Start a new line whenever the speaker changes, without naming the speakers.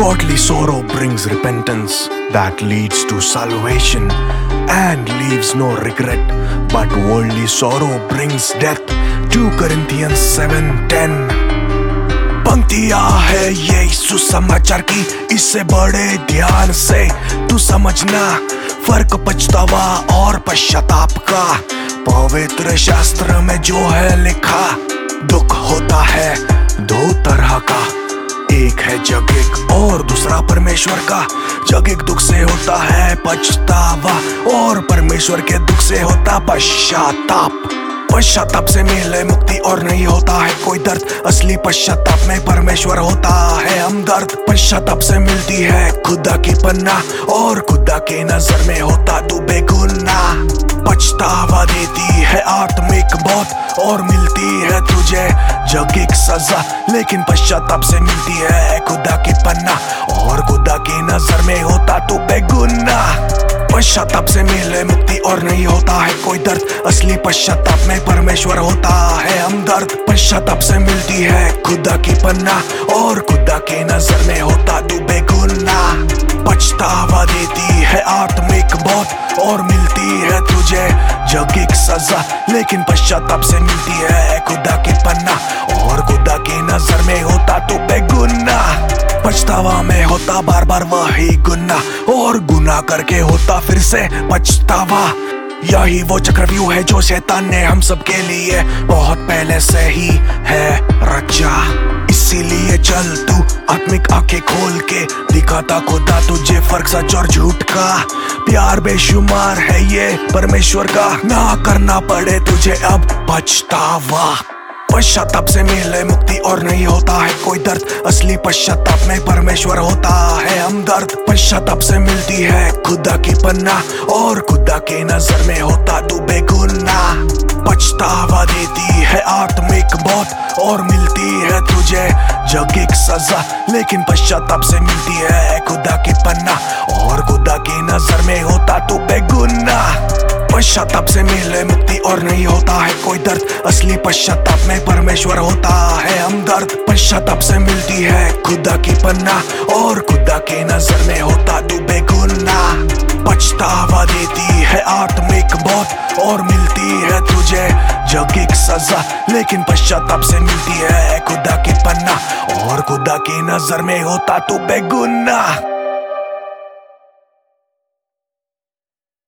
Godly sorrow brings repentance that leads to salvation and leaves no regret, but worldly sorrow brings death. 2 Corinthians 7:10। पंक्तियां है ये सुसमाचार की, इससे बड़े ध्यान से तू समझना फर्क पछतावा और पश्चाताप का। पवित्र शास्त्र में जो है लिखा, दुख होता है 2 तरह का, एक है जगिक और दूसरा परमेश्वर का। जगिक दुख से होता है पछतावा और परमेश्वर के दुख से होता पश्चाताप। पश्चाताप से मिले मुक्ति और नहीं होता है कोई दर्द, असली पश्चाताप में परमेश्वर होता है हमदर्द। पश्चाताप से मिलती है खुदा की पन्ना और खुदा के नजर में होता तू बेगुनाह। पछतावा देती है आत्मिक मौत और मिलती है तुझे जगिक सजा, लेकिन पश्चाताप से मिलती है खुदा की पन्ना और खुदा की नजर में होता तू बेगुनाह। पश्चाताप से मिले मुक्ति और नहीं होता है कोई दर्द, असली पश्चाताप में परमेश्वर होता है हमदर्द। पश्चाताप से मिलती है खुदा की पन्ना और खुदा के नजर में होता तू बेगुनाह। पछतावा देती है आत्मिक मौत और मिलती है तुझे जगिक सजा, लेकिन पश्चाताप से मिलती है खुदा की पन्ना और खुदा की नजर में होता तू बेगुनाह। पछतावा में होता बार बार वही गुनाह और गुनाह करके होता फिर से पछतावा। यही वो चक्रव्यूह है जो शैतान ने हम सब के लिए बहुत पहले से ही है रचा। इसीलिए चल तू आत्मिक आंखें खोल के दिखाता खुदा तुझे फर्क सच और झूठ का। प्यार बेशुमार है ये परमेश्वर का, ना करना पड़े तुझे अब पछतावा। पश्चाताप से मिले मुक्ति और नहीं होता है कोई दर्द, असली पश्चाताप में परमेश्वर होता है हमदर्द। पश्चाताप से मिलती है खुदा की पन्ना और खुदा के नजर में होता तू बेगुनाह। पछतावा देती है आत्मिक मौत और मिलती है तुझे जगिक सजा, लेकिन पश्चाताप से मिलती है खुदा की पन्ना और खुदा की नजर में होता तू बेगुनाह। पश्चाताप से मिले मुक्ति और नहीं होता है कोई दर्द, असली पश्चाताप में परमेश्वर होता है हमदर्द। पश्चाताप से मिलती है खुदा की पन्ना और खुदा के नजर में होता तू बेगुनाह। पछतावा देती है आत्मिक मौत और मिलती है तुझे जगिक सजा, लेकिन पश्चाताप से मिलती है खुदा की पन्ना और खुदा की नजर में होता तू बेगुनाह।